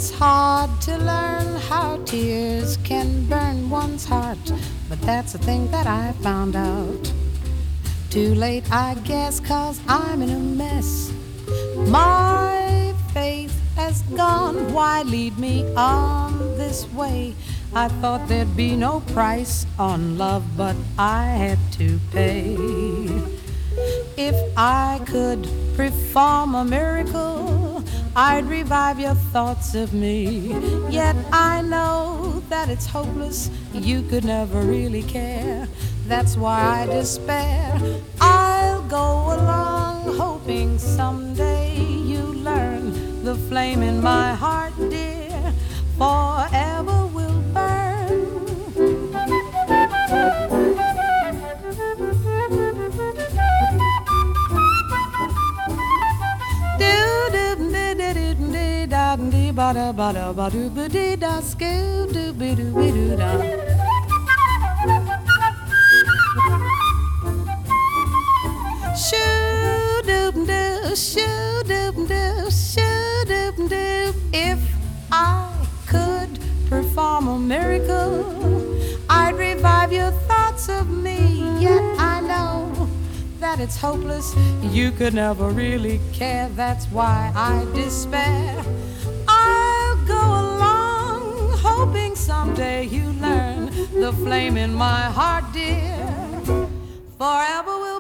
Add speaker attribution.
Speaker 1: It's hard to learn how tears can burn one's heart, but that's a thing that I found out. Too late, I guess, 'cause I'm in a mess. My faith has gone. Why lead me on this way? I thought there'd be no price on love, but I had to pay. If I could perform a miracle, I'd revive your thoughts of me. Yet I know that it's hopeless. You could never really care. That's why I despair. I'll go along hoping someday you learn the flame in my heart, dear, forever will burn. Ba da ba ba doo ba dee da skoo doo be doo be doo da. Shoo doo doo shoo doo doo shoo doo doo. If I could perform a miracle, I'd revive your thoughts of me. Yet I know that it's hopeless. You could never really care. That's why I despair. Go along, hoping someday you learn the flame in my heart, dear, forever will